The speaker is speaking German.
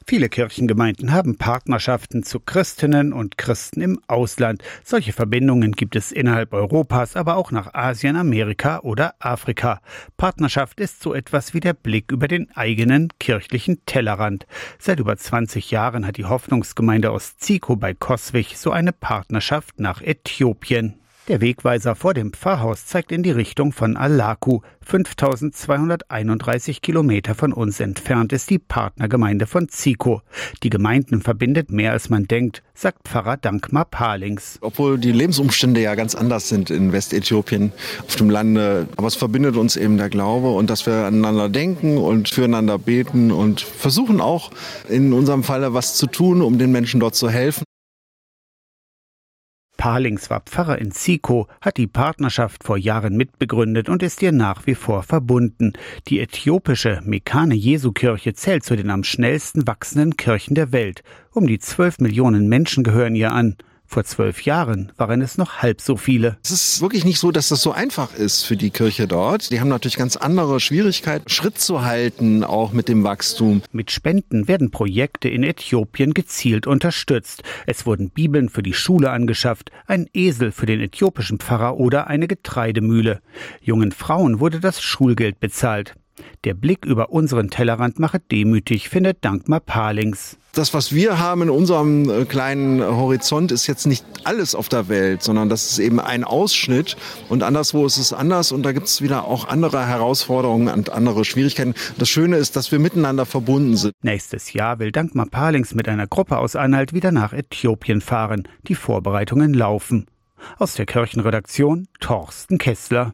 Viele Kirchengemeinden haben Partnerschaften zu Christinnen und Christen im Ausland. Solche Verbindungen gibt es innerhalb Europas, aber auch nach Asien, Amerika oder Afrika. Partnerschaft ist so etwas wie der Blick über den eigenen kirchlichen Tellerrand. Seit über 20 Jahren hat die Hoffnungsgemeinde aus Zico bei Coswig so eine Partnerschaft nach Äthiopien. Der Wegweiser vor dem Pfarrhaus zeigt in die Richtung von Alaku. 5231 Kilometer von uns entfernt ist die Partnergemeinde von Zico. Die Gemeinden verbindet mehr als man denkt, sagt Pfarrer Dankmar Palings. Obwohl die Lebensumstände ja ganz anders sind in Westäthiopien auf dem Lande. Aber es verbindet uns eben der Glaube und dass wir aneinander denken und füreinander beten und versuchen auch in unserem Falle was zu tun, um den Menschen dort zu helfen. Palings war Pfarrer in Zico, hat die Partnerschaft vor Jahren mitbegründet und ist ihr nach wie vor verbunden. Die äthiopische Mekane-Jesu-Kirche zählt zu den am schnellsten wachsenden Kirchen der Welt. Um die 12 Millionen Menschen gehören ihr an. Vor 12 Jahren waren es noch halb so viele. Es ist wirklich nicht so, dass das so einfach ist für die Kirche dort. Die haben natürlich ganz andere Schwierigkeiten, Schritt zu halten, auch mit dem Wachstum. Mit Spenden werden Projekte in Äthiopien gezielt unterstützt. Es wurden Bibeln für die Schule angeschafft, ein Esel für den äthiopischen Pfarrer oder eine Getreidemühle. Jungen Frauen wurde das Schulgeld bezahlt. Der Blick über unseren Tellerrand mache demütig, findet Dankmar Palings. Das, was wir haben in unserem kleinen Horizont, ist jetzt nicht alles auf der Welt, sondern das ist eben ein Ausschnitt und anderswo ist es anders und da gibt es wieder auch andere Herausforderungen und andere Schwierigkeiten. Das Schöne ist, dass wir miteinander verbunden sind. Nächstes Jahr will Dankmar Palings mit einer Gruppe aus Anhalt wieder nach Äthiopien fahren. Die Vorbereitungen laufen. Aus der Kirchenredaktion Torsten Kessler.